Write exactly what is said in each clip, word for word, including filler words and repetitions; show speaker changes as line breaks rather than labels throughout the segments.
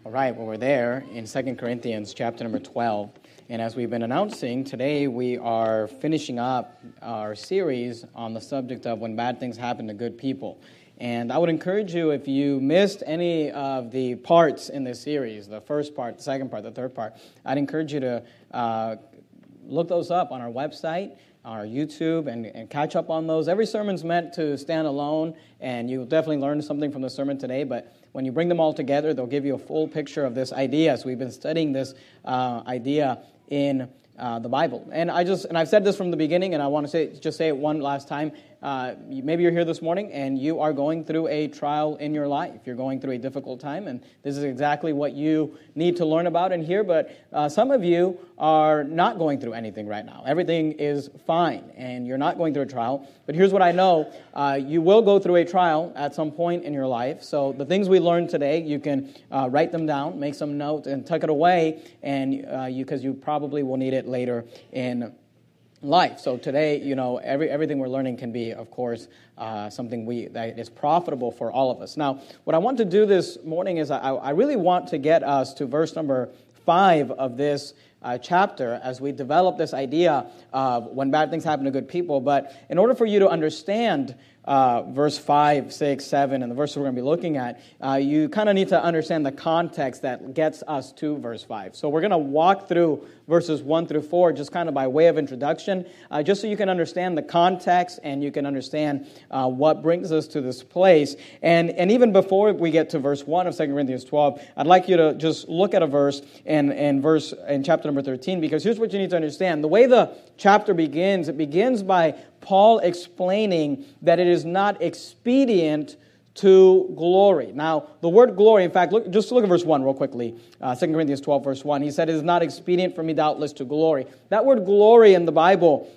All right, well, we're there in Second Corinthians chapter number twelve. And as we've been announcing, today we are finishing up our series on the subject of when bad things happen to good people. And I would encourage you, if you missed any of the parts in this series, the first part, the second part, the third part, I'd encourage you to uh, look those up on our website, our YouTube, and, and catch up on those. Every sermon's meant to stand alone, and you'll definitely learn something from the sermon today, but when you bring them all together, they'll give you a full picture of this idea. So we've been studying this uh, idea in uh, the Bible. And I just and I've said this from the beginning, and I want to say just say it one last time. Uh, maybe you're here this morning and you are going through a trial in your life. You're going through a difficult time, and this is exactly what you need to learn about and hear. But uh, some of you are not going through anything right now. Everything is fine, and you're not going through a trial. But here's what I know. Uh, you will go through a trial at some point in your life. So the things we learned today, you can uh, write them down, make some notes, and tuck it away, and uh, you because you probably will need it later in life. So today, you know, every everything we're learning can be, of course, uh, something we that is profitable for all of us. Now, what I want to do this morning is I, I really want to get us to verse number five of this uh, chapter as we develop this idea of when bad things happen to good people. But in order for you to understand Uh, verse five, six, seven, and the verse we're going to be looking at, uh, you kind of need to understand the context that gets us to verse five. So we're going to walk through verses one through four just kind of by way of introduction, uh, just so you can understand the context and you can understand uh, what brings us to this place. And and even before we get to verse one of Second Corinthians twelve, I'd like you to just look at a verse in, in verse in chapter number thirteen, because here's what you need to understand. The way the chapter begins, it begins by Paul explaining that it is not expedient to glory. Now, the word glory, in fact, look, just look at verse one real quickly. Uh, Second Corinthians twelve, verse one. He said, it is not expedient for me, doubtless, to glory. That word glory in the Bible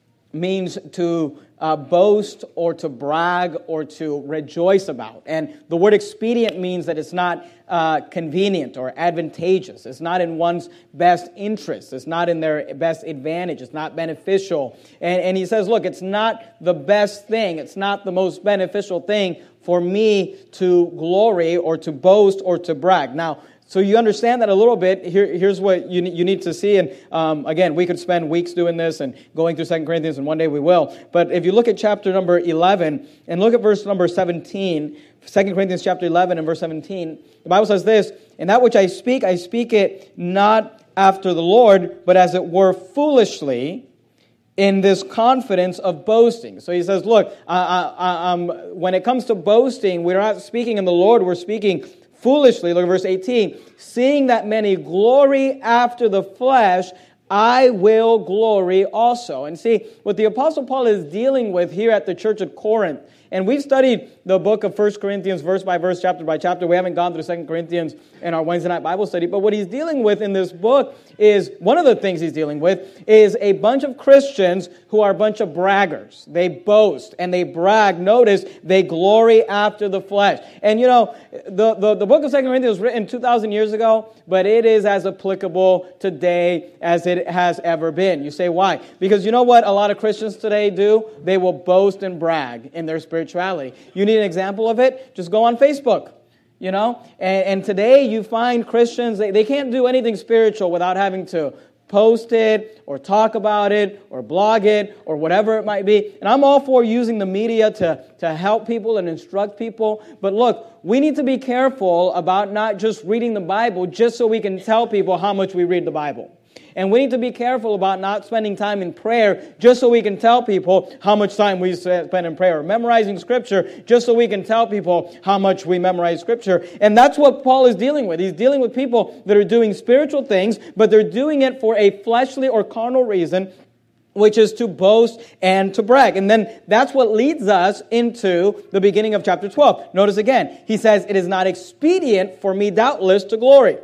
means to uh, boast or to brag or to rejoice about. And the word expedient means that it's not uh, convenient or advantageous. It's not in one's best interest. It's not in their best advantage. It's not beneficial. And, and he says, look, it's not the best thing. It's not the most beneficial thing for me to glory or to boast or to brag. Now, so you understand that a little bit. Here, here's what you, you need to see. And um, again, we could spend weeks doing this and going through Second Corinthians, and one day we will. But if you look at chapter number eleven and look at verse number seventeen, Second Corinthians chapter eleven and verse seventeen, the Bible says this, "And that which I speak, I speak it not after the Lord, but as it were foolishly, in this confidence of boasting." So he says, look, uh, uh, um, when it comes to boasting, we're not speaking in the Lord, we're speaking foolishly. Look at verse eighteen. "Seeing that many glory after the flesh, I will glory also." And see, what the Apostle Paul is dealing with here at the church at Corinth, and we've studied the book of First Corinthians verse by verse, chapter by chapter. We haven't gone through Second Corinthians in our Wednesday night Bible study, but what he's dealing with in this book is, one of the things he's dealing with is a bunch of Christians who are a bunch of braggers. They boast and they brag. Notice, they glory after the flesh. And you know, the, the, the book of Second Corinthians was written two thousand years ago, but it is as applicable today as it has ever been. You say, why? Because you know what a lot of Christians today do? They will boast and brag in their spirituality. You need an example of it? Just go on Facebook. You know, and, and today you find Christians, they, they can't do anything spiritual without having to post it or talk about it or blog it or whatever it might be. And I'm all for using the media to, to help people and instruct people. But look, we need to be careful about not just reading the Bible just so we can tell people how much we read the Bible. And we need to be careful about not spending time in prayer just so we can tell people how much time we spend in prayer. Or memorizing Scripture just so we can tell people how much we memorize Scripture. And that's what Paul is dealing with. He's dealing with people that are doing spiritual things, but they're doing it for a fleshly or carnal reason, which is to boast and to brag. And then that's what leads us into the beginning of chapter twelve. Notice again, he says, "It is not expedient for me, doubtless, to glory."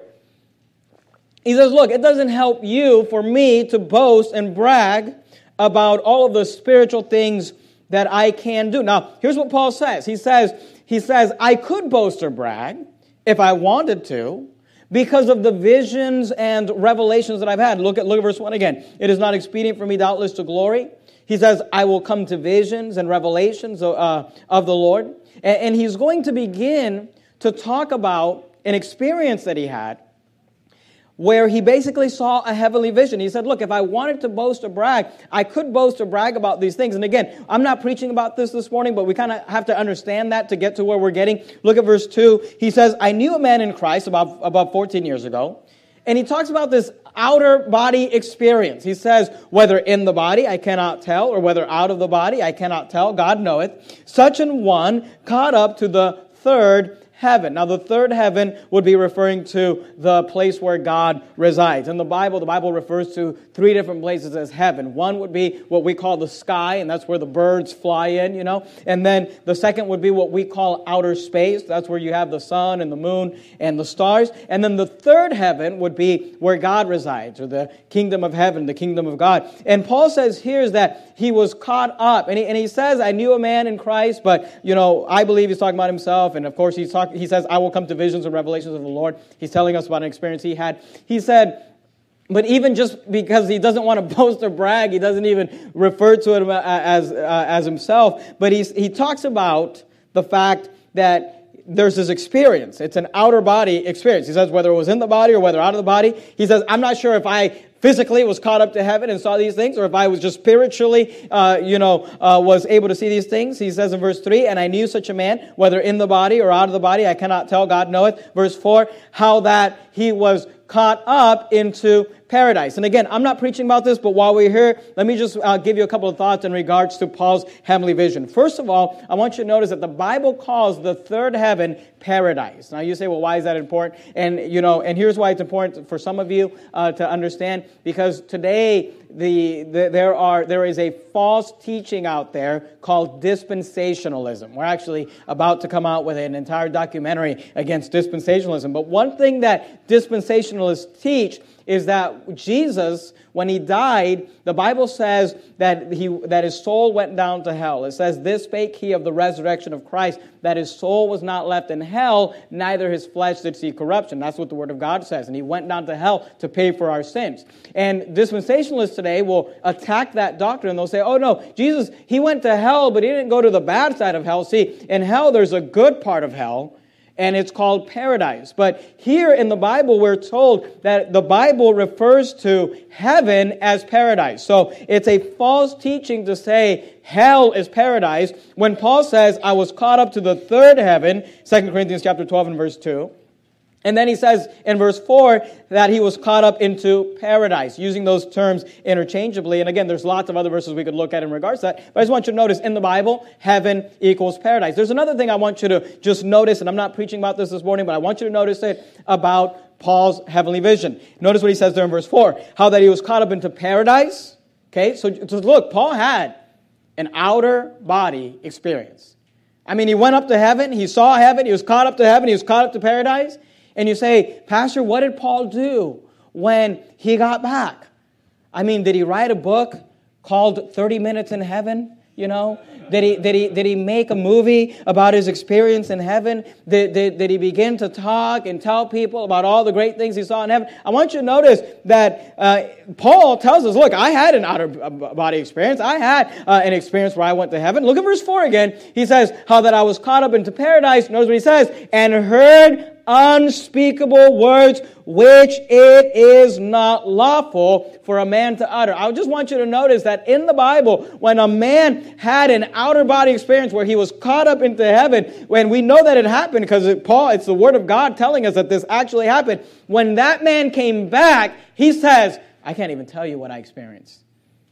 He says, look, it doesn't help you for me to boast and brag about all of the spiritual things that I can do. Now, here's what Paul says. He says, he says, I could boast or brag if I wanted to because of the visions and revelations that I've had. Look at, look at verse one again. "It is not expedient for me, doubtless, to glory." He says, I will come to visions and revelations uh, of the Lord. And, and he's going to begin to talk about an experience that he had where he basically saw a heavenly vision. He said, look, if I wanted to boast or brag, I could boast or brag about these things. And again, I'm not preaching about this this morning, but we kind of have to understand that to get to where we're getting. Look at verse two. He says, I knew a man in Christ about, about fourteen years ago. And he talks about this outer body experience. He says, whether in the body, I cannot tell, or whether out of the body, I cannot tell, God knoweth. Such an one caught up to the third heaven. Now, the third heaven would be referring to the place where God resides. In the Bible, the Bible refers to three different places as heaven. One would be what we call the sky, and that's where the birds fly in, you know. And then the second would be what we call outer space. That's where you have the sun and the moon and the stars. And then the third heaven would be where God resides, or the kingdom of heaven, the kingdom of God. And Paul says here is that he was caught up. And he, and he says, I knew a man in Christ, but, you know, I believe he's talking about himself. And, of course, he's talking. He says, I will come to visions and revelations of the Lord. He's telling us about an experience he had. He said, but even just because he doesn't want to boast or brag, he doesn't even refer to it as, uh, as himself. But he's, he talks about the fact that there's this experience. It's an outer body experience. He says whether it was in the body or whether out of the body. He says, I'm not sure if I physically was caught up to heaven and saw these things, or if I was just spiritually, uh, you know, uh, was able to see these things. He says in verse three, and I knew such a man, whether in the body or out of the body, I cannot tell, God knoweth. Verse four, how that he was caught up into paradise. And again, I'm not preaching about this, but while we're here, let me just uh, give you a couple of thoughts in regards to Paul's heavenly vision. First of all, I want you to notice that the Bible calls the third heaven paradise. Now you say, well, why is that important? And, you know, and here's why it's important for some of you uh, to understand, because today the, the there are there is a false teaching out there called dispensationalism. We're actually about to come out with an entire documentary against dispensationalism. But one thing that dispensationalists teach is that Jesus, when he died, the Bible says that he that his soul went down to hell. It says, this spake he of the resurrection of Christ, that his soul was not left in hell, neither his flesh did see corruption. That's what the Word of God says. And he went down to hell to pay for our sins. And dispensationalists today will attack that doctrine. They'll say, oh no, Jesus, he went to hell, but he didn't go to the bad side of hell. See, in hell, there's a good part of hell, and it's called paradise. But here in the Bible, we're told that the Bible refers to heaven as paradise. So it's a false teaching to say hell is paradise when Paul says, I was caught up to the third heaven, Second Corinthians chapter twelve and verse two. And then he says in verse four that he was caught up into paradise, using those terms interchangeably. And again, there's lots of other verses we could look at in regards to that. But I just want you to notice, in the Bible, heaven equals paradise. There's another thing I want you to just notice, and I'm not preaching about this this morning, but I want you to notice it about Paul's heavenly vision. Notice what he says there in verse four, how that he was caught up into paradise. Okay, so just look, Paul had an outer body experience. I mean, he went up to heaven, he saw heaven, he was caught up to heaven, he was caught up to paradise. And you say, Pastor, what did Paul do when he got back? I mean, did he write a book called thirty minutes in Heaven? You know, did he did he did he make a movie about his experience in heaven? Did, did, did he begin to talk and tell people about all the great things he saw in heaven? I want you to notice that uh, Paul tells us, look, I had an outer body experience. I had uh, an experience where I went to heaven. Look at verse four again. He says, how that I was caught up into paradise. Notice what he says, and heard unspeakable words which it is not lawful for a man to utter. I just want you to notice that in the Bible, when a man had an outer body experience where he was caught up into heaven, when we know that it happened because it, Paul, it's the Word of God telling us that this actually happened. When that man came back, he says, I can't even tell you what I experienced.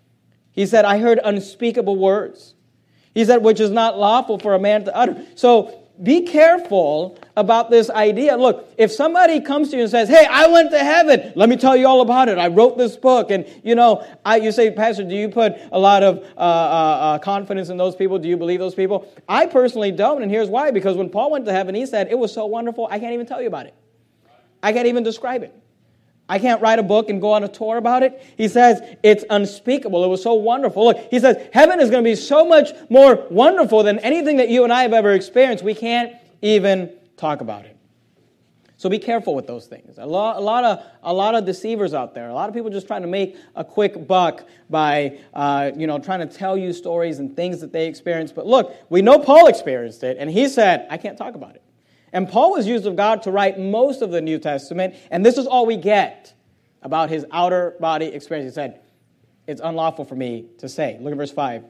He said, I heard unspeakable words. He said, which is not lawful for a man to utter. So be careful about this idea. Look, if somebody comes to you and says, hey, I went to heaven, let me tell you all about it. I wrote this book. And, you know, I, you say, Pastor, do you put a lot of uh, uh, uh, confidence in those people? Do you believe those people? I personally don't, and here's why. Because when Paul went to heaven, he said, it was so wonderful, I can't even tell you about it. I can't even describe it. I can't write a book and go on a tour about it. He says it's unspeakable. It was so wonderful. Look, he says heaven is going to be so much more wonderful than anything that you and I have ever experienced. We can't even talk about it. So be careful with those things. A lot, a lot of, a lot of deceivers out there. A lot of people just trying to make a quick buck by, uh, you know, trying to tell you stories and things that they experienced. But look, we know Paul experienced it, and he said, I can't talk about it. And Paul was used of God to write most of the New Testament, and this is all we get about his outer body experience. He said, it's unlawful for me to say. Look at verse five.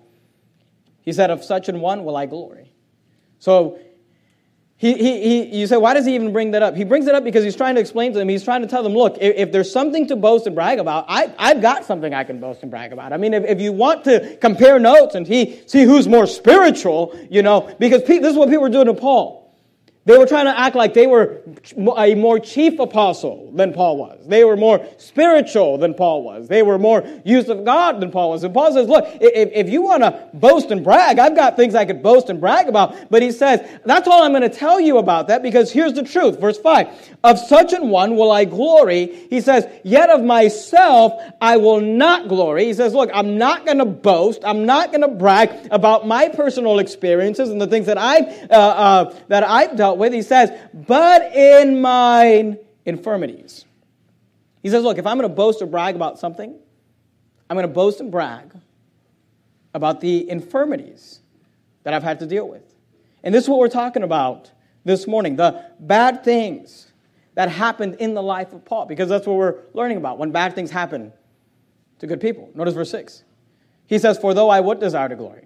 He said, of such an one will I glory. So, he, he, he, you say, why does he even bring that up? He brings it up because he's trying to explain to them, he's trying to tell them, look, if, if there's something to boast and brag about, I, I've got something I can boast and brag about. I mean, if, if you want to compare notes and he, see who's more spiritual, you know, because pe- this is what people were doing to Paul. They were trying to act like they were a more chief apostle than Paul was. They were more spiritual than Paul was. They were more used of God than Paul was. And Paul says, look, if, if you want to boast and brag, I've got things I could boast and brag about. But he says, that's all I'm going to tell you about that, because here's the truth. Verse five, of such an one will I glory. He says, yet of myself I will not glory. He says, look, I'm not going to boast. I'm not going to brag about my personal experiences and the things that I've, uh, uh, that I've dealt with. He says, but in mine infirmities. He says, look, if I'm going to boast or brag about something, I'm going to boast and brag about the infirmities that I've had to deal with. And this is what we're talking about this morning, the bad things that happened in the life of Paul, because that's what we're learning about, when bad things happen to good people. Notice verse six. He says, for though I would desire to glory.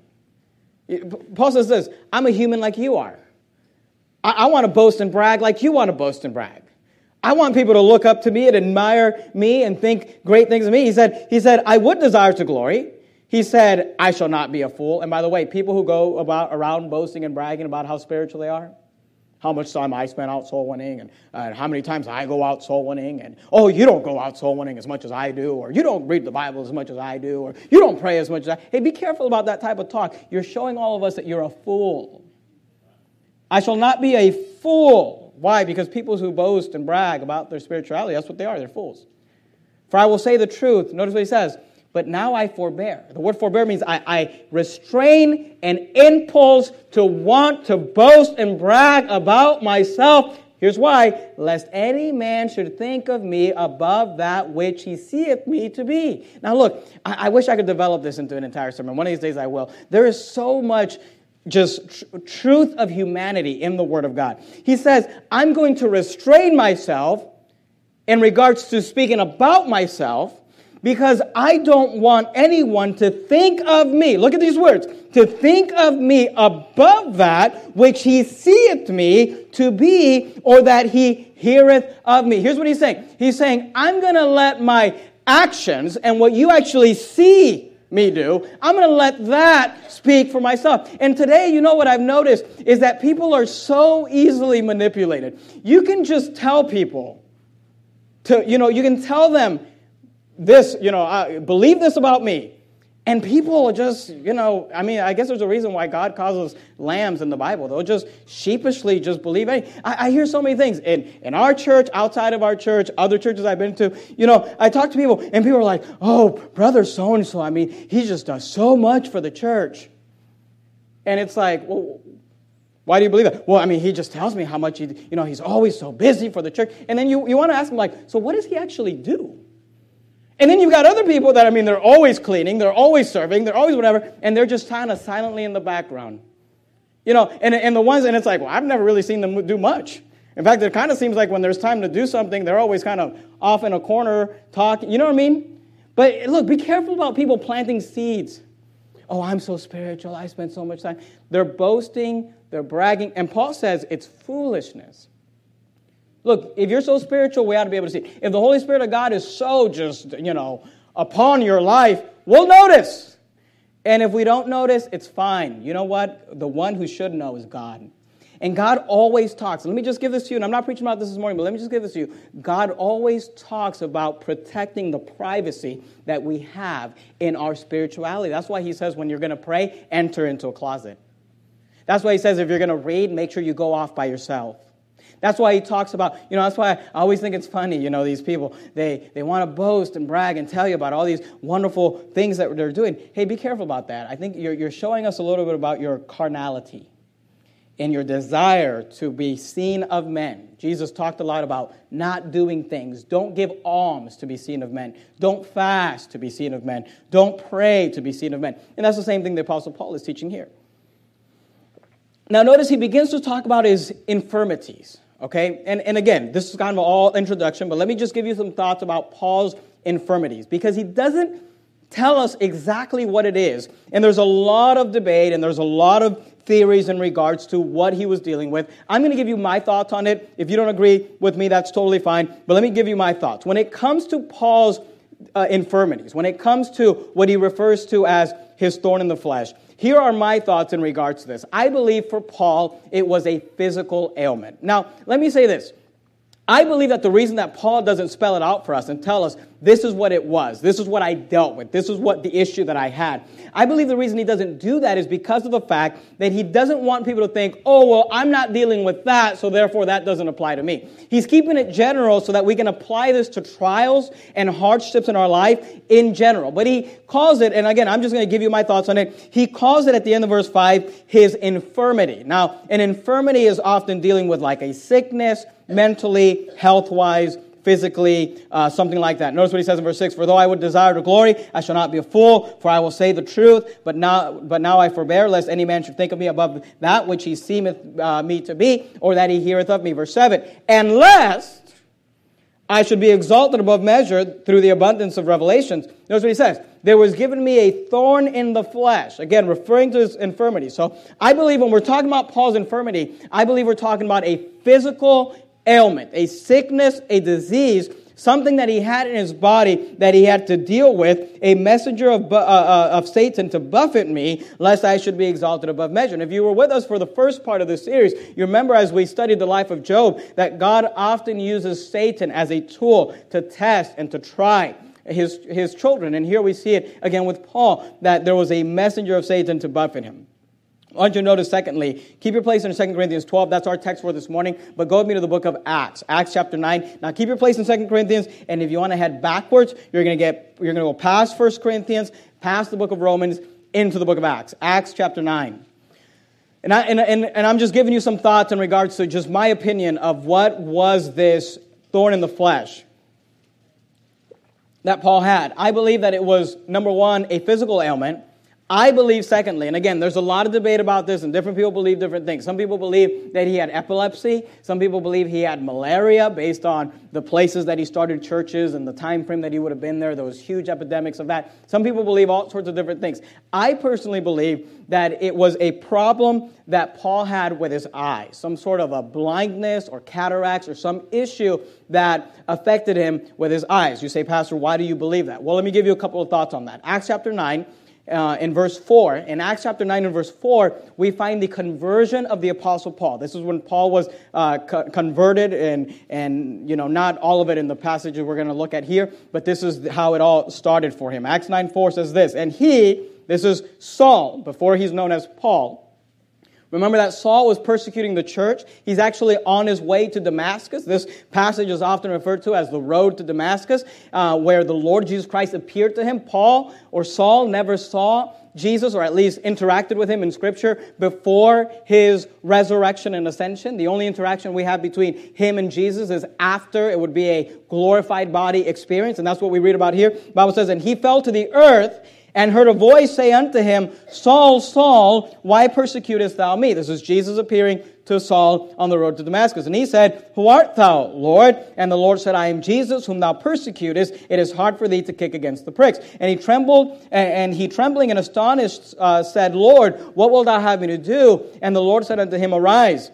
Paul says this, I'm a human like you are. I, I want to boast and brag like you want to boast and brag. I want people to look up to me and admire me and think great things of me. He said, he said, I would desire to glory. He said, I shall not be a fool. And by the way, people who go about around boasting and bragging about how spiritual they are, how much time I spent out soul winning, and uh, how many times I go out soul winning, and oh, you don't go out soul winning as much as I do, or you don't read the Bible as much as I do, or you don't pray as much as I. Hey, be careful about that type of talk. You're showing all of us that you're a fool. I shall not be a fool. Why? Because people who boast and brag about their spirituality, that's what they are. They're fools. For I will say the truth. Notice what he says. But now I forbear. The word forbear means I, I restrain an impulse to want to boast and brag about myself. Here's why. Lest any man should think of me above that which he seeth me to be. Now look, I, I wish I could develop this into an entire sermon. One of these days I will. There is so much just tr- truth of humanity in the Word of God. He says, I'm going to restrain myself in regards to speaking about myself, because I don't want anyone to think of me. Look at these words. To think of me above that which he seeth me to be, or that he heareth of me. Here's what he's saying. He's saying, I'm going to let my actions and what you actually see me do, I'm going to let that speak for myself. And today, you know what I've noticed is that people are so easily manipulated. You can just tell people to, you know, you can tell them, this, you know, uh, believe this about me. And people just, you know, I mean, I guess there's a reason why God calls us lambs in the Bible. They'll just sheepishly just believe anything. I, I hear so many things in, in our church, outside of our church, other churches I've been to. You know, I talk to people and people are like, oh, brother so-and-so, I mean, he just does so much for the church. And it's like, well, why do you believe that? Well, I mean, he just tells me how much he, you know, he's always so busy for the church. And then you, you want to ask him like, so what does he actually do? And then you've got other people that, I mean, they're always cleaning, they're always serving, they're always whatever, and they're just kind of silently in the background. You know, and, and the ones, and it's like, well, I've never really seen them do much. In fact, it kind of seems like when there's time to do something, they're always kind of off in a corner talking. You know what I mean? But look, be careful about people planting seeds. Oh, I'm so spiritual, I spend so much time. They're boasting, they're bragging, and Paul says it's foolishness. Look, if you're so spiritual, we ought to be able to see. If the Holy Spirit of God is so just, you know, upon your life, we'll notice. And if we don't notice, it's fine. You know what? The one who should know is God. And God always talks. Let me just give this to you, and I'm not preaching about this this morning, but let me just give this to you. God always talks about protecting the privacy that we have in our spirituality. That's why he says when you're going to pray, enter into a closet. That's why he says if you're going to read, make sure you go off by yourself. That's why he talks about, you know, that's why I always think it's funny, you know, these people, they, they want to boast and brag and tell you about all these wonderful things that they're doing. Hey, be careful about that. I think you're, you're showing us a little bit about your carnality and your desire to be seen of men. Jesus talked a lot about not doing things. Don't give alms to be seen of men. Don't fast to be seen of men. Don't pray to be seen of men. And that's the same thing the Apostle Paul is teaching here. Now notice he begins to talk about his infirmities, okay? And, and again, this is kind of an all introduction, but let me just give you some thoughts about Paul's infirmities, because he doesn't tell us exactly what it is. And there's a lot of debate and there's a lot of theories in regards to what he was dealing with. I'm going to give you my thoughts on it. If you don't agree with me, that's totally fine. But let me give you my thoughts. When it comes to Paul's uh, infirmities, when it comes to what he refers to as his thorn in the flesh, here are my thoughts in regards to this. I believe for Paul, it was a physical ailment. Now, let me say this. I believe that the reason that Paul doesn't spell it out for us and tell us this is what it was, this is what I dealt with, this is what the issue that I had, I believe the reason he doesn't do that is because of the fact that he doesn't want people to think, oh, well, I'm not dealing with that, so therefore that doesn't apply to me. He's keeping it general so that we can apply this to trials and hardships in our life in general. But he calls it, and again, I'm just going to give you my thoughts on it, he calls it at the end of verse five, his infirmity. Now, an infirmity is often dealing with like a sickness, mentally, health-wise, physically, uh, something like that. Notice what he says in verse six, for though I would desire to glory, I shall not be a fool, for I will say the truth, but now but now I forbear, lest any man should think of me above that which he seemeth uh, me to be, or that he heareth of me. Verse seven, and lest I should be exalted above measure through the abundance of revelations. Notice what he says, there was given me a thorn in the flesh. Again, referring to his infirmity. So I believe when we're talking about Paul's infirmity, I believe we're talking about a physical ailment, a sickness, a disease, something that he had in his body that he had to deal with, a messenger of, uh, uh, of Satan to buffet me, lest I should be exalted above measure. And if you were with us for the first part of this series, you remember as we studied the life of Job, that God often uses Satan as a tool to test and to try his, his children. And here we see it again with Paul, that there was a messenger of Satan to buffet him. I want you to notice, secondly, keep your place in Second Corinthians twelve. That's our text for this morning. But go with me to the book of Acts, Acts chapter nine. Now, keep your place in Second Corinthians. And if you want to head backwards, you're going to get you're going to go past First Corinthians, past the book of Romans, into the book of Acts, Acts chapter nine. And, I, and, and, and I'm just giving you some thoughts in regards to just my opinion of what was this thorn in the flesh that Paul had. I believe that it was, number one, a physical ailment. I believe, secondly, and again, there's a lot of debate about this, and different people believe different things. Some people believe that he had epilepsy. Some people believe he had malaria based on the places that he started churches and the time frame that he would have been there. There was huge epidemics of that. Some people believe all sorts of different things. I personally believe that it was a problem that Paul had with his eyes, some sort of a blindness or cataracts or some issue that affected him with his eyes. You say, Pastor, why do you believe that? Well, let me give you a couple of thoughts on that. Acts chapter nine. Uh, in verse four, in Acts chapter nine and verse four, we find the conversion of the Apostle Paul. This is when Paul was uh, co- converted, and, and you know, not all of it in the passage we're going to look at here, but this is how it all started for him. Acts nine four says this, and he, this is Saul, before he's known as Paul. Remember that Saul was persecuting the church. He's actually on his way to Damascus. This passage is often referred to as the road to Damascus, uh, where the Lord Jesus Christ appeared to him. Paul or Saul never saw Jesus, or at least interacted with him in Scripture before his resurrection and ascension. The only interaction we have between him and Jesus is after. It would be a glorified body experience, and that's what we read about here. The Bible says, and he fell to the earth, and heard a voice say unto him, Saul, Saul, why persecutest thou me? This is Jesus appearing to Saul on the road to Damascus. And he said, who art thou, Lord? And the Lord said, I am Jesus, whom thou persecutest. It is hard for thee to kick against the pricks. And he trembled, and he trembling and astonished uh, said, Lord, what wilt thou have me to do? And the Lord said unto him, arise,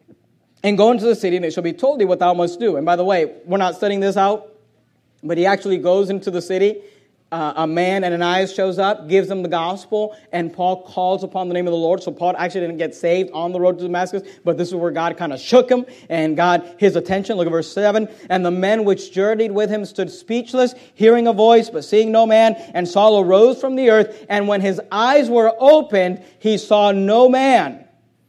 and go into the city, and it shall be told thee what thou must do. And by the way, we're not studying this out, but he actually goes into the city. Uh, a man, Ananias, shows up, gives them the gospel, and Paul calls upon the name of the Lord. So Paul actually didn't get saved on the road to Damascus, but this is where God kind of shook him and got his attention. Look at verse seven. And the men which journeyed with him stood speechless, hearing a voice, but seeing no man. And Saul arose from the earth, and when his eyes were opened, he saw no man.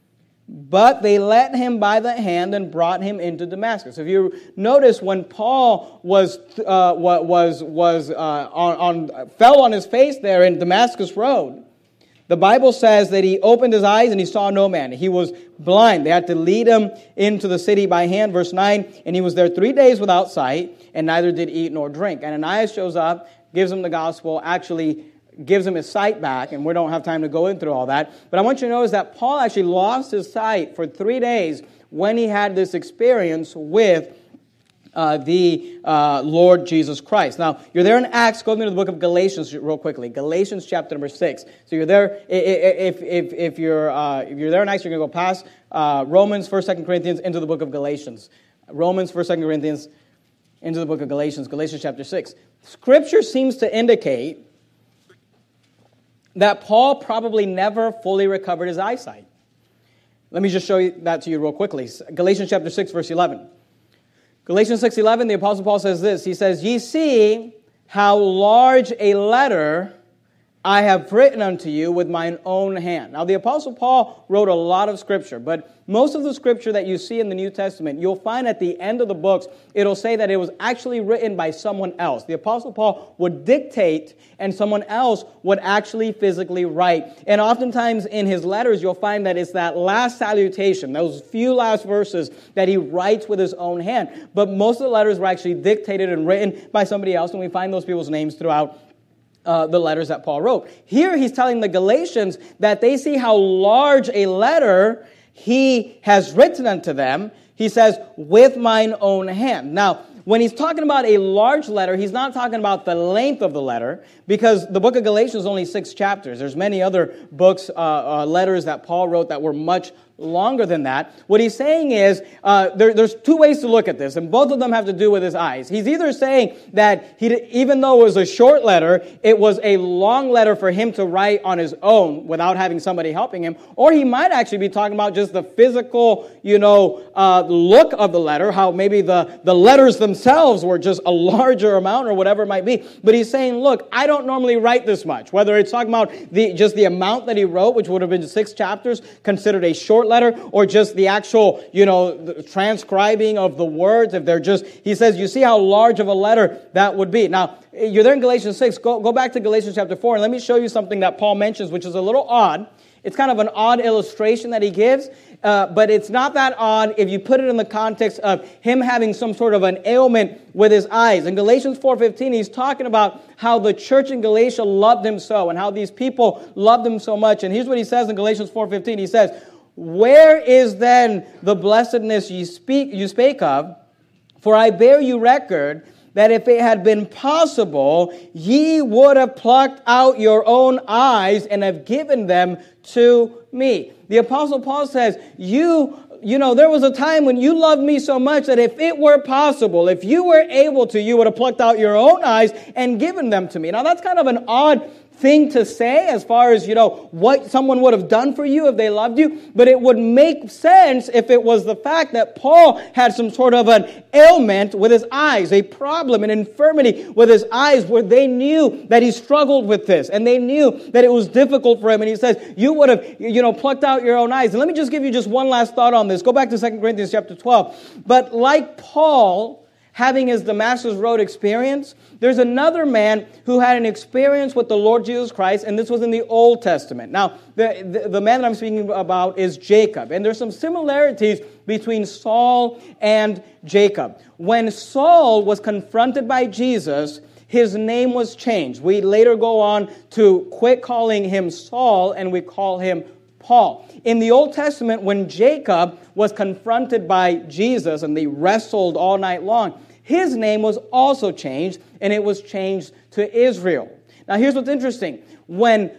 But they led him by the hand and brought him into Damascus. If you notice, when Paul was uh, was was uh, on, on fell on his face there in Damascus Road, the Bible says that he opened his eyes and he saw no man. He was blind. They had to lead him into the city by hand. Verse nine, and he was there three days without sight, and neither did eat nor drink. And Ananias shows up, gives him the gospel, actually gives him his sight back, and we don't have time to go into all that. But I want you to notice that Paul actually lost his sight for three days when he had this experience with uh, the uh, Lord Jesus Christ. Now, you're there in Acts. Go into the book of Galatians real quickly. Galatians chapter number six. So you're there. If if if you're uh, if you're there in Acts, you're going to go past uh, Romans, First, Second Corinthians into the book of Galatians. Romans, First, Second Corinthians into the book of Galatians. Galatians chapter six. Scripture seems to indicate that Paul probably never fully recovered his eyesight. Let me just show you that to you real quickly. Galatians chapter six, verse eleven. Galatians six eleven, the Apostle Paul says this. He says, "Ye see how large a letter I have written unto you with mine own hand." Now, the Apostle Paul wrote a lot of Scripture, but most of the Scripture that you see in the New Testament, you'll find at the end of the books, it'll say that it was actually written by someone else. The Apostle Paul would dictate, and someone else would actually physically write. And oftentimes in his letters, you'll find that it's that last salutation, those few last verses that he writes with his own hand. But most of the letters were actually dictated and written by somebody else, and we find those people's names throughout Uh, the letters that Paul wrote. Here he's telling the Galatians that they see how large a letter he has written unto them. He says, with mine own hand. Now, when he's talking about a large letter, he's not talking about the length of the letter, because the book of Galatians is only six chapters. There's many other books, uh, uh, letters that Paul wrote that were much longer than that. What he's saying is, uh, there, there's two ways to look at this, and both of them have to do with his eyes. He's either saying that he, even though it was a short letter, it was a long letter for him to write on his own without having somebody helping him, or he might actually be talking about just the physical, you know, uh, look of the letter, how maybe the, the letters themselves were just a larger amount or whatever it might be. But he's saying, look, I don't normally write this much. Whether it's talking about the just the amount that he wrote, which would have been six chapters, considered a short letter, or just the actual, you know, the transcribing of the words, if they're just, he says, you see how large of a letter that would be. Now, you're there in Galatians six. Go, go back to Galatians chapter four, and let me show you something that Paul mentions, which is a little odd. It's kind of an odd illustration that he gives, uh, but it's not that odd if you put it in the context of him having some sort of an ailment with his eyes. In Galatians four fifteen, he's talking about how the church in Galatia loved him so, and how these people loved him so much. And here's what he says in Galatians four fifteen. He says, "Where is then the blessedness ye speak you spake of? For I bear you record that if it had been possible, ye would have plucked out your own eyes and have given them to me." The Apostle Paul says, you, you know, there was a time when you loved me so much that if it were possible, if you were able to, you would have plucked out your own eyes and given them to me. Now, that's kind of an odd thing to say as far as, you know, what someone would have done for you if they loved you, but it would make sense if it was the fact that Paul had some sort of an ailment with his eyes, a problem, an infirmity with his eyes, where they knew that he struggled with this, and they knew that it was difficult for him, and he says, you would have, you know, plucked out your own eyes. And let me just give you just one last thought on this. Go back to Second Corinthians chapter twelve. But like Paul, having his Damascus Road experience, there's another man who had an experience with the Lord Jesus Christ, and this was in the Old Testament. Now, the, the, the man that I'm speaking about is Jacob, and there's some similarities between Saul and Jacob. When Saul was confronted by Jesus, his name was changed. We later go on to quit calling him Saul, and we call him Paul. In the Old Testament, when Jacob was confronted by Jesus and they wrestled all night long, his name was also changed, and it was changed to Israel. Now, here's what's interesting. When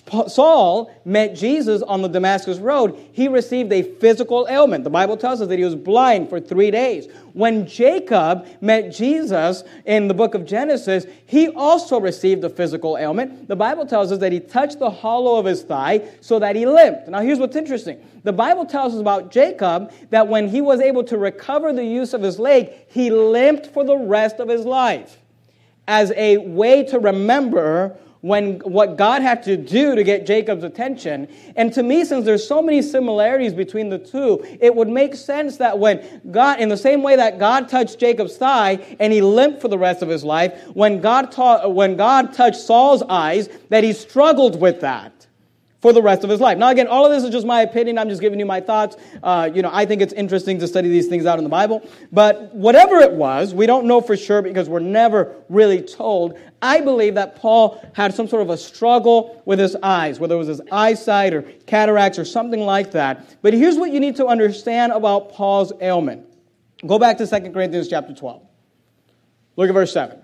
Saul met Jesus on the Damascus Road, he received a physical ailment. The Bible tells us that he was blind for three days. When Jacob met Jesus in the book of Genesis, he also received a physical ailment. The Bible tells us that he touched the hollow of his thigh so that he limped. Now, here's what's interesting. The Bible tells us about Jacob that when he was able to recover the use of his leg, he limped for the rest of his life as a way to remember when what God had to do to get Jacob's attention. And to me, since there's so many similarities between the two, it would make sense that when God, in the same way that God touched Jacob's thigh and he limped for the rest of his life, when God taught, when God touched Saul's eyes, that he struggled with that. for the rest of his life. Now, again, all of this is just my opinion. I'm just giving you my thoughts. Uh, you know, I think it's interesting to study these things out in the Bible. But whatever it was, we don't know for sure because we're never really told. I believe that Paul had some sort of a struggle with his eyes, whether it was his eyesight or cataracts or something like that. But here's what you need to understand about Paul's ailment. Go back to Second Corinthians chapter twelve. Look at verse seven.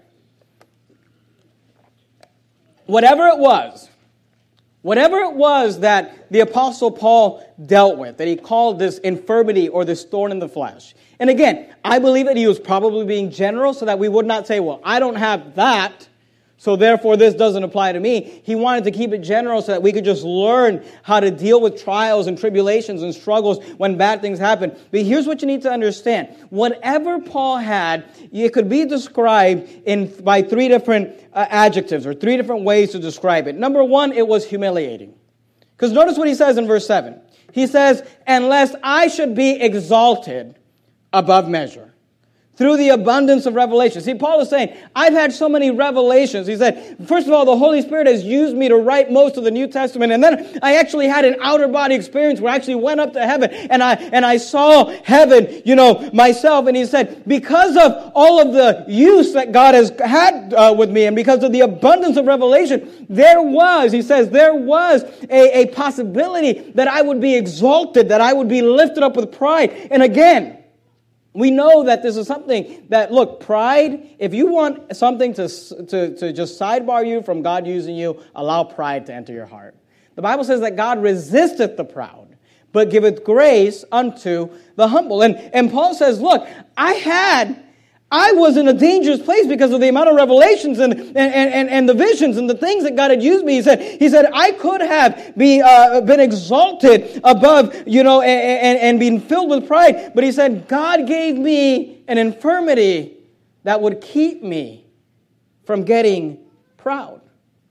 Whatever it was, Whatever it was that the Apostle Paul dealt with, that he called this infirmity or this thorn in the flesh. And again, I believe that he was probably being general so that we would not say, well, I don't have that, so therefore this doesn't apply to me. He wanted to keep it general so that we could just learn how to deal with trials and tribulations and struggles when bad things happen. But here's what you need to understand. Whatever Paul had, it could be described in by three different uh, adjectives or three different ways to describe it. Number one, it was humiliating. Because notice what he says in verse seven. He says, unless I should be exalted above measure through the abundance of revelation. See, Paul is saying, I've had so many revelations. He said, first of all, the Holy Spirit has used me to write most of the New Testament. And then I actually had an outer body experience where I actually went up to heaven and I and I saw heaven, you know, myself. And he said, because of all of the use that God has had uh, with me and because of the abundance of revelation, there was, he says, there was a, a possibility that I would be exalted, that I would be lifted up with pride. And again, we know that this is something that, look, pride, if you want something to, to, to just sidebar you from God using you, allow pride to enter your heart. The Bible says that God resisteth the proud, but giveth grace unto the humble. And, and Paul says, look, I had, I was in a dangerous place because of the amount of revelations and, and, and, and the visions and the things that God had used me. He said, he said I could have be, uh, been exalted above, you know, and, and, and been filled with pride. But he said, God gave me an infirmity that would keep me from getting proud.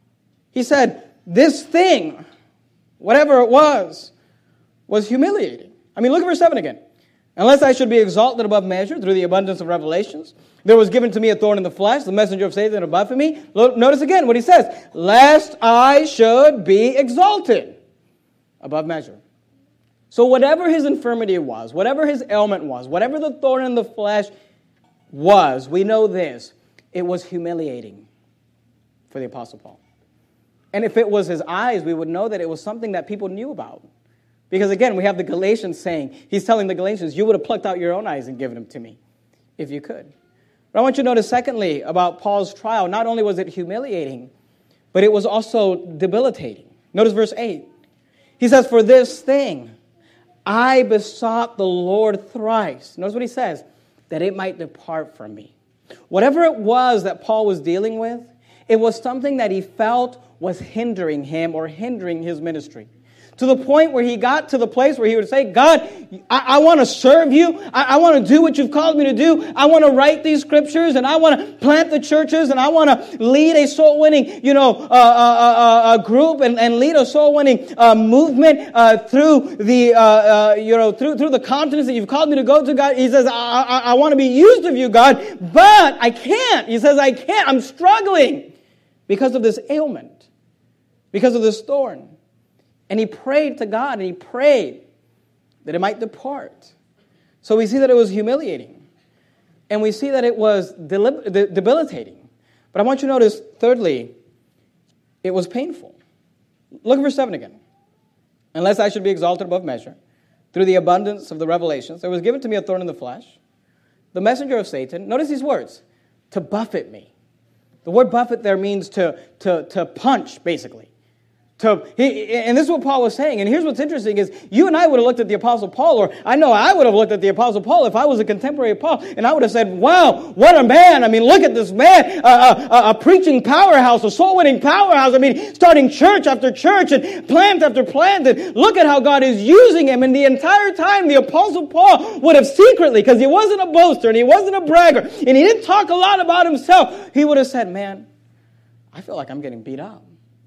He said, this thing, whatever it was, was humiliating. I mean, look at verse seven again. Unless I should be exalted above measure through the abundance of revelations, there was given to me a thorn in the flesh, the messenger of Satan above me. Notice again what he says. Lest I should be exalted above measure. So whatever his infirmity was, whatever his ailment was, whatever the thorn in the flesh was, we know this. It was humiliating for the Apostle Paul. And if it was his eyes, we would know that it was something that people knew about. Because again, we have the Galatians saying, he's telling the Galatians, you would have plucked out your own eyes and given them to me, if you could. But I want you to notice, secondly, about Paul's trial, not only was it humiliating, but it was also debilitating. Notice verse eight. He says, for this thing, I besought the Lord thrice. Notice what he says, that it might depart from me. Whatever it was that Paul was dealing with, it was something that he felt was hindering him or hindering his ministry. To the point where he got to the place where he would say, God, I, I want to serve you. I, I want to do what you've called me to do. I want to write these scriptures and I want to plant the churches and I want to lead a soul winning, you know, uh, uh, uh, uh, group and, and lead a soul winning uh, movement uh, through the, uh, uh, you know, through, through the continents that you've called me to go to, God. He says, I, I, I want to be used of you, God, but I can't. He says, I can't. I'm struggling because of this ailment, because of this thorn. And he prayed to God, and he prayed that it might depart. So we see that it was humiliating. And we see that it was debilitating. But I want you to notice, thirdly, it was painful. Look at verse seven again. Unless I should be exalted above measure, through the abundance of the revelations, there was given to me a thorn in the flesh, the messenger of Satan. Notice these words, to buffet me. The word buffet there means to, to, to punch, basically. So he, and this is what Paul was saying. And here's what's interesting is you and I would have looked at the Apostle Paul, or I know I would have looked at the Apostle Paul if I was a contemporary of Paul, and I would have said, wow, what a man. I mean, look at this man, uh, a, a preaching powerhouse, a soul-winning powerhouse. I mean, starting church after church and plant after plant. And look at how God is using him. And the entire time, the Apostle Paul would have secretly, because he wasn't a boaster and he wasn't a bragger, and he didn't talk a lot about himself, he would have said, man, I feel like I'm getting beat up.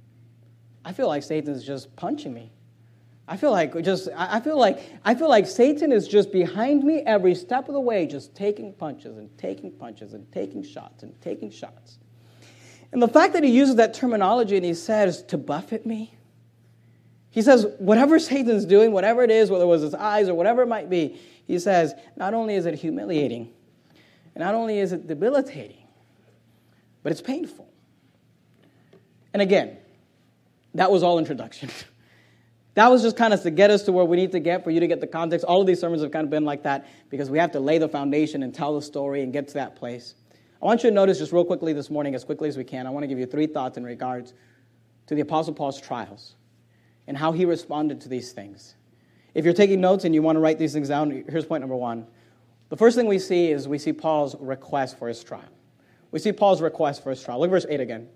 I feel like Satan's just punching me. I feel like just I feel like I feel like Satan is just behind me every step of the way, just taking punches and taking punches and taking shots and taking shots. And the fact that he uses that terminology and he says to buffet me, He says, whatever Satan's doing, whatever it is, whether it was his eyes or whatever it might be, he says, not only is it humiliating, and not only is it debilitating, but it's painful. And again, that was all introduction. That was just kind of to get us to where we need to get, for you to get the context. All of these sermons have kind of been like that because we have to lay the foundation and tell the story and get to that place. I want you to notice just real quickly this morning, as quickly as we can, I want to give you three thoughts in regards to the Apostle Paul's trials and how he responded to these things. If you're taking notes and you want to write these things down, here's point number one. The first thing we see is we see Paul's request for his trial. We see Paul's request for his trial. Look at verse eight again.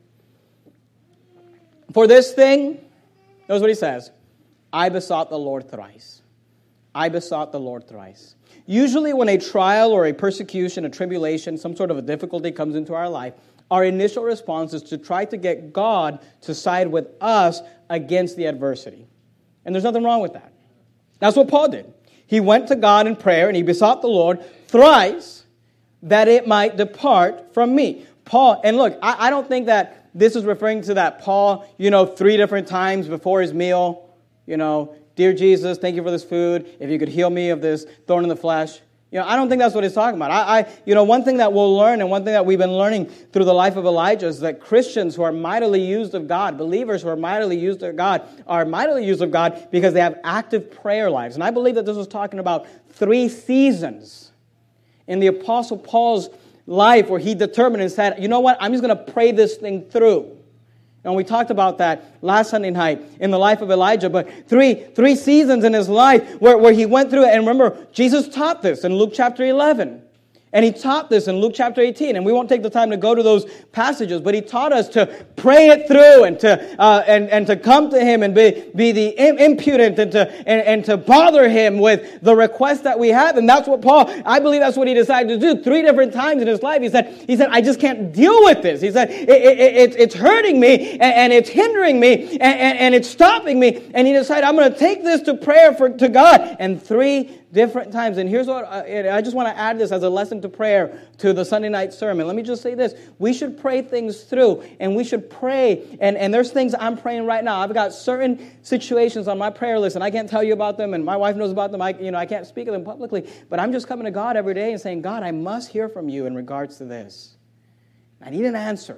For this thing, notice what he says, I besought the Lord thrice. I besought the Lord thrice. Usually when a trial or a persecution, a tribulation, some sort of a difficulty comes into our life, our initial response is to try to get God to side with us against the adversity. And there's nothing wrong with that. That's what Paul did. He went to God in prayer and he besought the Lord thrice that it might depart from me. Paul, and look, I, I don't think that this is referring to that Paul, you know, three different times before his meal, you know, dear Jesus, thank you for this food. If you could heal me of this thorn in the flesh. You know, I don't think that's what he's talking about. I, I, you know, one thing that we'll learn and one thing that we've been learning through the life of Elijah is that Christians who are mightily used of God, believers who are mightily used of God, are mightily used of God because they have active prayer lives. And I believe that this was talking about three seasons in the Apostle Paul's life where he determined and said, you know what, I'm just going to pray this thing through. And we talked about that last Sunday night in the life of Elijah. But three three seasons in his life where, where he went through it. And remember, Jesus taught this in Luke chapter eleven. And he taught this in Luke chapter eighteen. And we won't take the time to go to those passages. But he taught us to pray it through and to uh, and, and to come to him and be, be the impudent and to and, and to bother him with the request that we have. And that's what Paul, I believe that's what he decided to do. Three different times in his life, he said, he said, I just can't deal with this. He said, it, it, it, it's hurting me and, and it's hindering me and, and, and it's stopping me. And he decided, I'm going to take this to prayer for to God. And three different times. And here's what, uh, I just want to add this as a lesson to prayer to the Sunday night sermon. Let me just say this. We should pray things through, and we should pray, and, and there's things I'm praying right now. I've got certain situations on my prayer list, and I can't tell you about them, and my wife knows about them. I, you know, I can't speak of them publicly, but I'm just coming to God every day and saying, God, I must hear from you in regards to this. I need an answer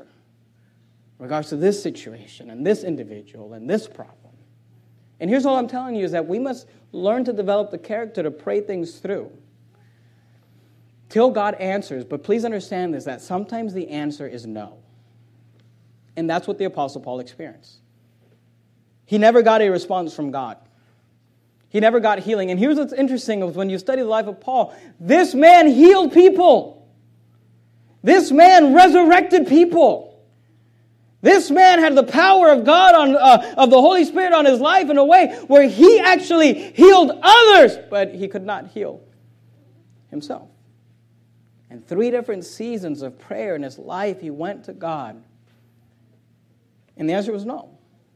in regards to this situation, and this individual, and this problem. And here's all I'm telling you is that we must learn to develop the character to pray things through till God answers. But please understand this, that sometimes the answer is no. And that's what the Apostle Paul experienced. He never got a response from God. He never got healing. And here's what's interesting is when you study the life of Paul, this man healed people. This man resurrected people. This man had the power of God, on uh, of the Holy Spirit on his life in a way where he actually healed others, but he could not heal himself. And three different seasons of prayer in his life, he went to God. And the answer was no.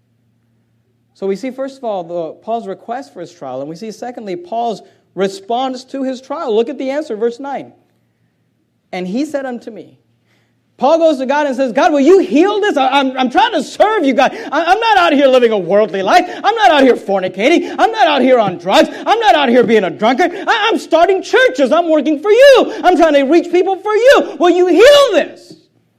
So we see, first of all, the, Paul's request for his trial, and we see, secondly, Paul's response to his trial. Look at the answer, verse nine. And he said unto me, Paul goes to God and says, God, will you heal this? I'm, I'm trying to serve you, God. I'm not out here living a worldly life. I'm not out here fornicating. I'm not out here on drugs. I'm not out here being a drunkard. I'm starting churches. I'm working for you. I'm trying to reach people for you. Will you heal this?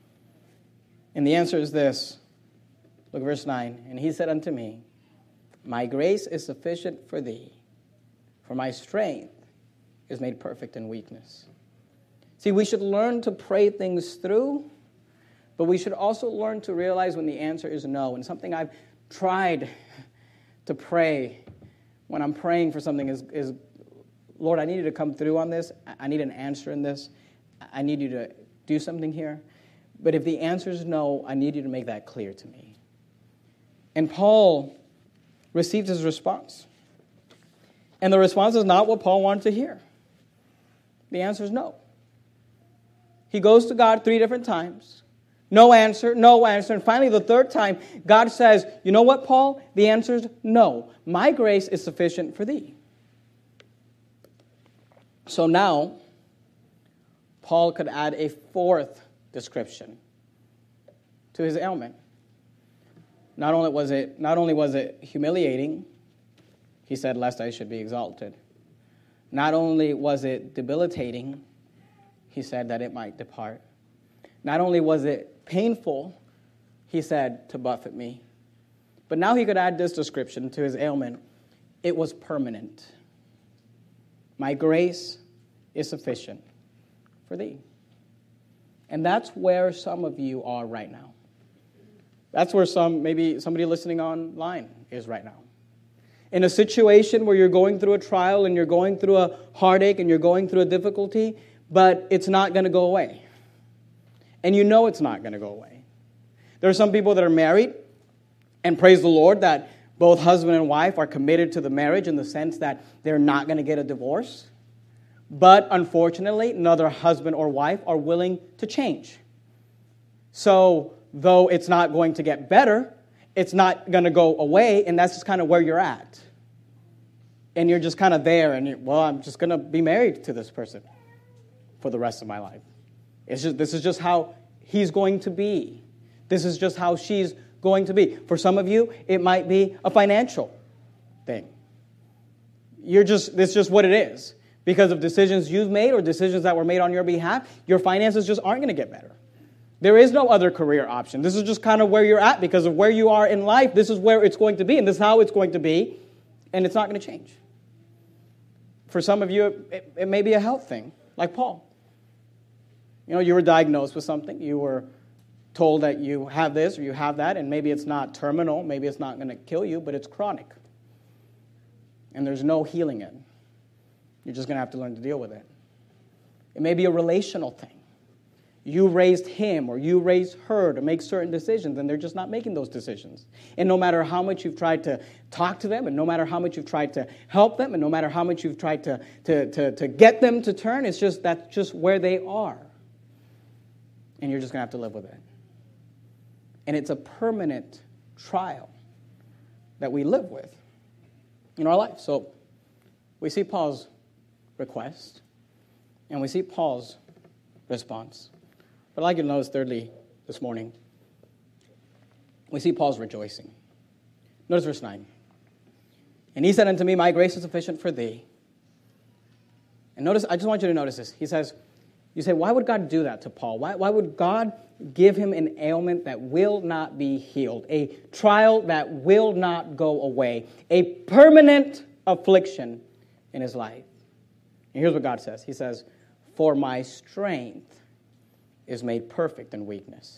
And the answer is this. Look at verse nine. And he said unto me, my grace is sufficient for thee, for my strength is made perfect in weakness. See, we should learn to pray things through, but we should also learn to realize when the answer is no. And something I've tried to pray when I'm praying for something is, is Lord, I need you to come through on this. I need an answer in this. I need you to do something here. But if the answer is no, I need you to make that clear to me. And Paul received his response. And the response is not what Paul wanted to hear. The answer is no. He goes to God three different times. No answer, no answer. And finally, the third time, God says, you know what, Paul? The answer is no. My grace is sufficient for thee. So now, Paul could add a fourth description to his ailment. Not only was it, not only was it humiliating, He said, lest I should be exalted. Not only was it debilitating, he said that it might depart. Not only was it painful, he said, to buffet me. But now he could add this description to his ailment. It was permanent. My grace is sufficient for thee. And that's where some of you are right now. That's where some, maybe somebody listening online is right now. In a situation where you're going through a trial and you're going through a heartache and you're going through a difficulty, but it's not going to go away. And you know it's not going to go away. There are some people that are married, and praise the Lord that both husband and wife are committed to the marriage in the sense that they're not going to get a divorce. But unfortunately, neither husband or wife are willing to change. So, though it's not going to get better, it's not going to go away, and that's just kind of where you're at. And you're just kind of there, and you're, well, I'm just going to be married to this person for the rest of my life. It's just, this is just how he's going to be. This is just how she's going to be. For some of you, it might be a financial thing. You're just, this is just what it is. Because of decisions you've made or decisions that were made on your behalf, your finances just aren't going to get better. There is no other career option. This is just kind of where you're at because of where you are in life. This is where it's going to be, and this is how it's going to be, and it's not going to change. For some of you, it, it may be a health thing, like Paul. You know, you were diagnosed with something. You were told that you have this or you have that, and maybe it's not terminal, maybe it's not going to kill you, but it's chronic. And there's no healing it. You're just going to have to learn to deal with it. It may be a relational thing. You raised him or you raised her to make certain decisions, and they're just not making those decisions. And no matter how much you've tried to talk to them, and no matter how much you've tried to help them, and no matter how much you've tried to, to, to, to get them to turn, it's just that's just where they are. And you're just going to have to live with it. And it's a permanent trial that we live with in our life. So we see Paul's request, and we see Paul's response. But I'd like you to notice, thirdly, this morning, we see Paul's rejoicing. Notice verse nine. And he said unto me, my grace is sufficient for thee. And notice, I just want you to notice this. He says, you say, why would God do that to Paul? Why, why would God give him an ailment that will not be healed? A trial that will not go away? A permanent affliction in his life? And here's what God says. He says, for my strength is made perfect in weakness.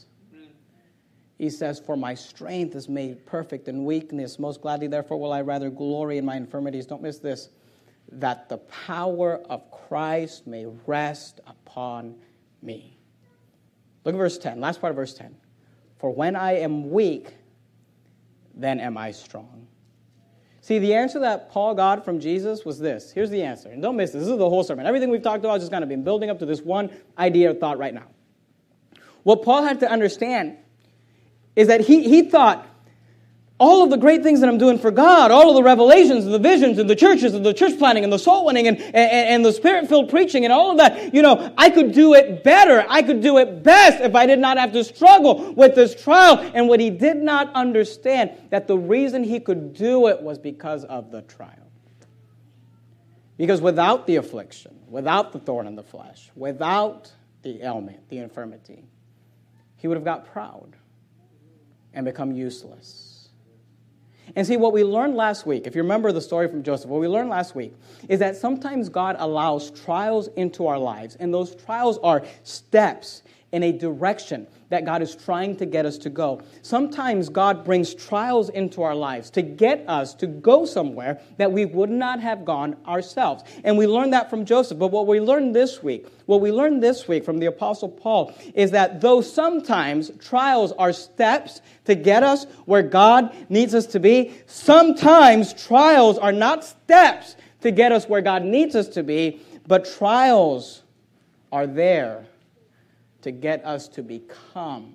He says, for my strength is made perfect in weakness. Most gladly, therefore, will I rather glory in my infirmities. Don't miss this. That the power of Christ may rest upon me. Look at verse ten. Last part of verse ten. For when I am weak, then am I strong. See, the answer that Paul got from Jesus was this. Here's the answer. And don't miss this. This is the whole sermon. Everything we've talked about has just kind of been building up to this one idea or thought right now. What Paul had to understand is that he, he thought, all of the great things that I'm doing for God, all of the revelations and the visions and the churches and the church planning and the soul winning and, and, and the spirit-filled preaching and all of that, you know, I could do it better. I could do it best if I did not have to struggle with this trial. And what he did not understand, that the reason he could do it was because of the trial. Because without the affliction, without the thorn in the flesh, without the ailment, the infirmity, he would have got proud and become useless. And see, what we learned last week, if you remember the story from Joseph, what we learned last week is that sometimes God allows trials into our lives, and those trials are steps in a direction that God is trying to get us to go. Sometimes God brings trials into our lives to get us to go somewhere that we would not have gone ourselves. And we learned that from Joseph. But what we learned this week, what we learned this week from the Apostle Paul is that though sometimes trials are steps to get us where God needs us to be, sometimes trials are not steps to get us where God needs us to be, but trials are there to get us to become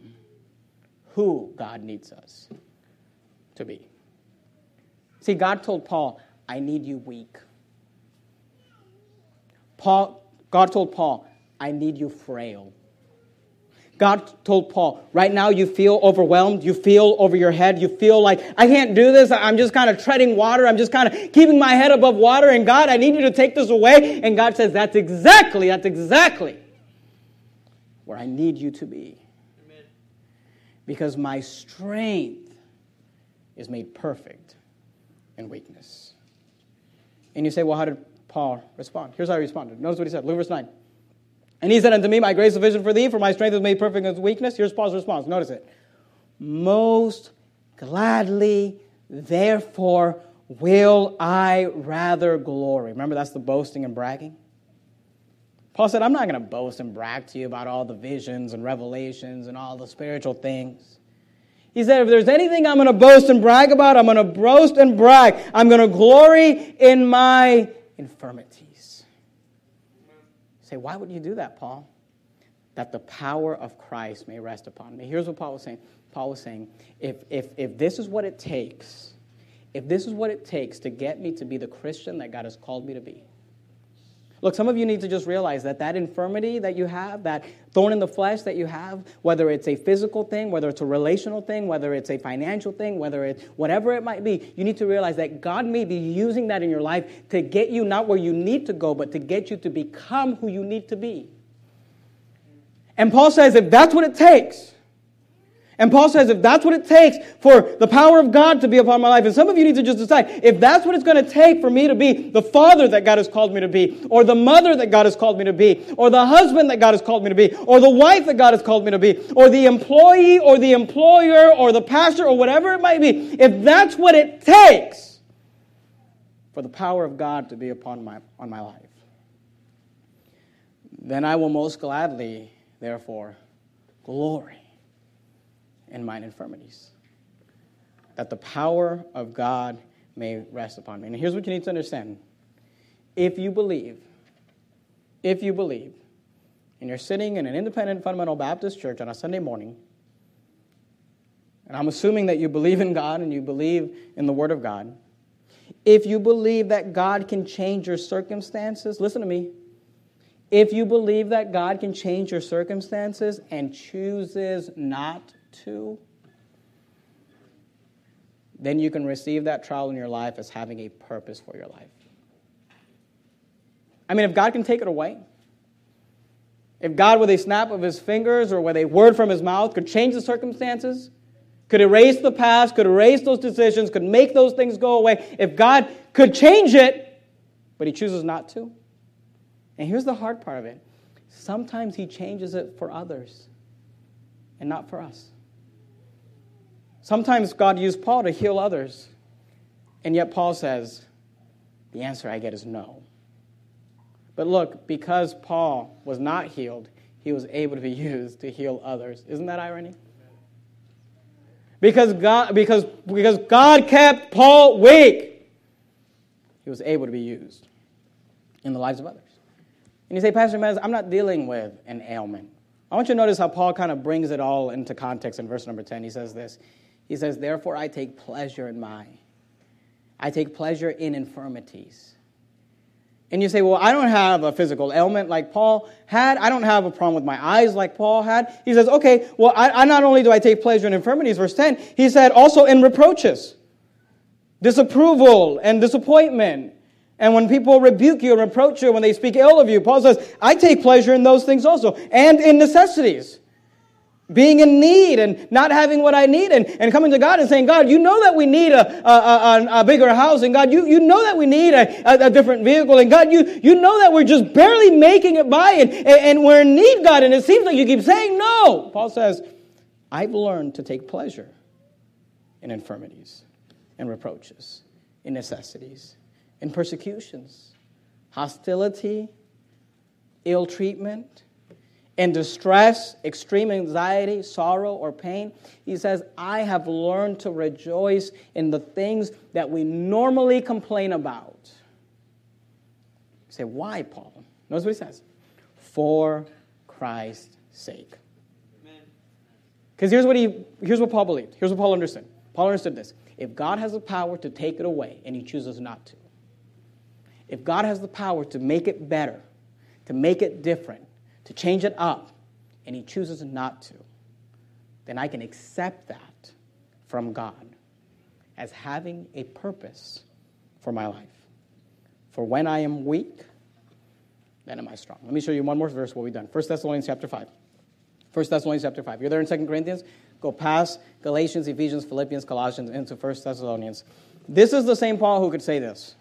who God needs us to be. See, God told Paul, I need you weak. Paul, God told Paul, I need you frail. God told Paul, right now you feel overwhelmed, you feel over your head, you feel like, I can't do this, I'm just kind of treading water, I'm just kind of keeping my head above water, and God, I need you to take this away. And God says, that's exactly, that's exactly where I need you to be. Amen. Because my strength is made perfect in weakness. And you say, well, how did Paul respond? Here's how he responded. Notice what he said. Look at verse nine. And he said unto me, my grace is sufficient for thee, for my strength is made perfect in weakness. Here's Paul's response. Notice it. Most gladly, therefore, will I rather glory. Remember, that's the boasting and bragging. Paul said, I'm not going to boast and brag to you about all the visions and revelations and all the spiritual things. He said, if there's anything I'm going to boast and brag about, I'm going to boast and brag. I'm going to glory in my infirmities. You say, why would you do that, Paul? That the power of Christ may rest upon me. Here's what Paul was saying. Paul was saying, if, if, if this is what it takes, if this is what it takes to get me to be the Christian that God has called me to be. Look, some of you need to just realize that that infirmity that you have, that thorn in the flesh that you have, whether it's a physical thing, whether it's a relational thing, whether it's a financial thing, whether it's whatever it might be, you need to realize that God may be using that in your life to get you not where you need to go, but to get you to become who you need to be. And Paul says if that's what it takes, and Paul says, if that's what it takes for the power of God to be upon my life, and some of you need to just decide, if that's what it's going to take for me to be the father that God has called me to be, or the mother that God has called me to be, or the husband that God has called me to be, or the wife that God has called me to be, or the employee, or the employer, or the pastor, or whatever it might be, if that's what it takes for the power of God to be upon my, on my life, then I will most gladly, therefore, glory in mine infirmities, that the power of God may rest upon me. And here's what you need to understand. If you believe, if you believe, and you're sitting in an independent fundamental Baptist church on a Sunday morning, and I'm assuming that you believe in God and you believe in the Word of God, if you believe that God can change your circumstances, listen to me, if you believe that God can change your circumstances and chooses not to, then you can receive that trial in your life as having a purpose for your life. I mean, if God can take it away, if God, with a snap of his fingers or with a word from his mouth, could change the circumstances, could erase the past, could erase those decisions, could make those things go away, if God could change it, but he chooses not to. And here's the hard part of it. Sometimes he changes it for others and not for us. Sometimes God used Paul to heal others, and yet Paul says, the answer I get is no. But look, because Paul was not healed, he was able to be used to heal others. Isn't that irony? Because God, because, because God kept Paul weak, he was able to be used in the lives of others. And you say, Pastor Mez, I'm not dealing with an ailment. I want you to notice how Paul kind of brings it all into context in verse number ten. He says this. He says, therefore I take pleasure in my, I take pleasure in infirmities. And you say, well, I don't have a physical ailment like Paul had. I don't have a problem with my eyes like Paul had. He says, okay, well, I, I not only do I take pleasure in infirmities, verse ten, he said also in reproaches, disapproval and disappointment. And when people rebuke you and reproach you, when they speak ill of you, Paul says, I take pleasure in those things also. And in necessities. Being in need and not having what I need and, and coming to God and saying, God, you know that we need a, a, a, a bigger house. And God, you, you know that we need a, a, a different vehicle. And God, you, you know that we're just barely making it by and, and, and we're in need, God. And it seems like you keep saying no. Paul says, I've learned to take pleasure in infirmities and reproaches, in necessities, in persecutions, hostility, ill treatment, in distress, extreme anxiety, sorrow, or pain. He says, I have learned to rejoice in the things that we normally complain about. You say, why, Paul? Notice what he says. For Christ's sake. Because here's what he, here's what Paul believed. Here's what Paul understood. Paul understood this. If God has the power to take it away and he chooses not to, if God has the power to make it better, to make it different, to change it up, and he chooses not to, then I can accept that from God as having a purpose for my life. For when I am weak, then am I strong. Let me show you one more verse, what we've done. First Thessalonians chapter five. First Thessalonians chapter five. You're there in Second Corinthians? Go past Galatians, Ephesians, Philippians, Colossians, into First Thessalonians. This is the same Paul who could say this.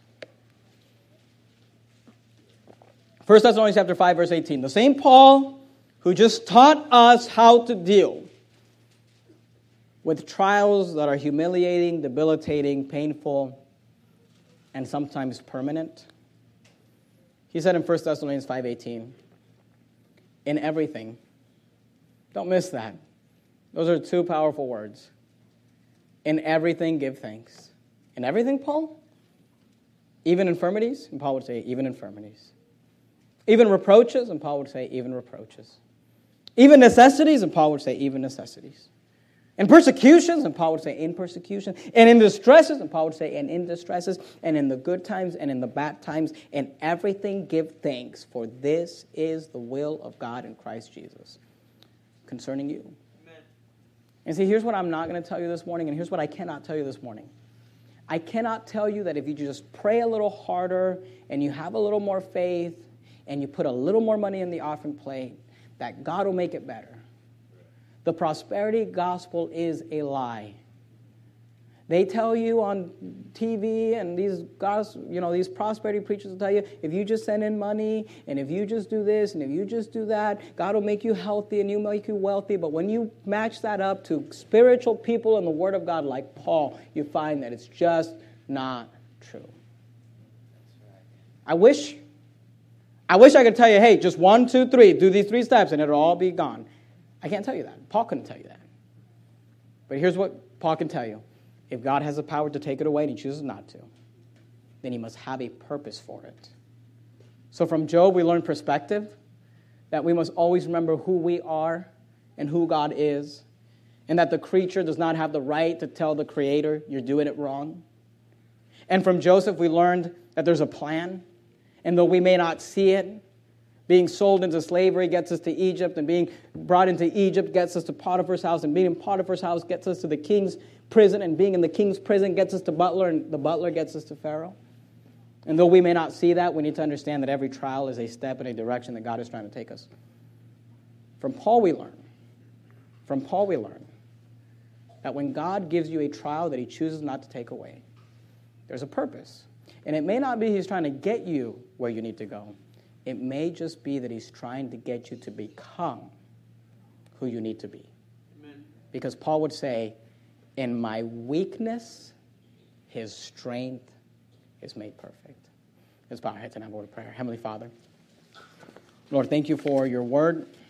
First Thessalonians chapter five, verse eighteen. The same Paul who just taught us how to deal with trials that are humiliating, debilitating, painful, and sometimes permanent. He said in First Thessalonians five eighteen, in everything, don't miss that. Those are two powerful words. In everything, give thanks. In everything, Paul? Even infirmities? And Paul would say, even infirmities. Even reproaches? And Paul would say, even reproaches. Even necessities? And Paul would say, even necessities. In persecutions? And Paul would say, in persecution. And in distresses? And Paul would say, and in distresses. And in the good times and in the bad times. In everything, give thanks. For this is the will of God in Christ Jesus concerning you. Amen. And see, here's what I'm not going to tell you this morning, and here's what I cannot tell you this morning. I cannot tell you that if you just pray a little harder and you have a little more faith and you put a little more money in the offering plate, that God will make it better. The prosperity gospel is a lie. They tell you on T V, and these guys, you know, these prosperity preachers will tell you, if you just send in money, and if you just do this, and if you just do that, God will make you healthy and He'll make you wealthy. But when you match that up to spiritual people in the Word of God like Paul, you find that it's just not true. I wish, I wish I could tell you, hey, just one, two, three, do these three steps, and it'll all be gone. I can't tell you that. Paul couldn't tell you that. But here's what Paul can tell you. If God has the power to take it away and He chooses not to, then He must have a purpose for it. So from Job, we learn perspective, that we must always remember who we are and who God is, and that the creature does not have the right to tell the Creator, you're doing it wrong. And from Joseph, we learned that there's a plan, and though we may not see it, being sold into slavery gets us to Egypt, and being brought into Egypt gets us to Potiphar's house, and being in Potiphar's house gets us to the king's prison, and being in the king's prison gets us to butler, and the butler gets us to Pharaoh. And though we may not see that, we need to understand that every trial is a step in a direction that God is trying to take us. From Paul we learn, from Paul we learn that when God gives you a trial that He chooses not to take away, there's a purpose. And it may not be He's trying to get you where you need to go. It may just be that He's trying to get you to become who you need to be. Amen. Because Paul would say, in my weakness, His strength is made perfect. Let's bow our heads and have a word of prayer. Heavenly Father, Lord, thank you for your word.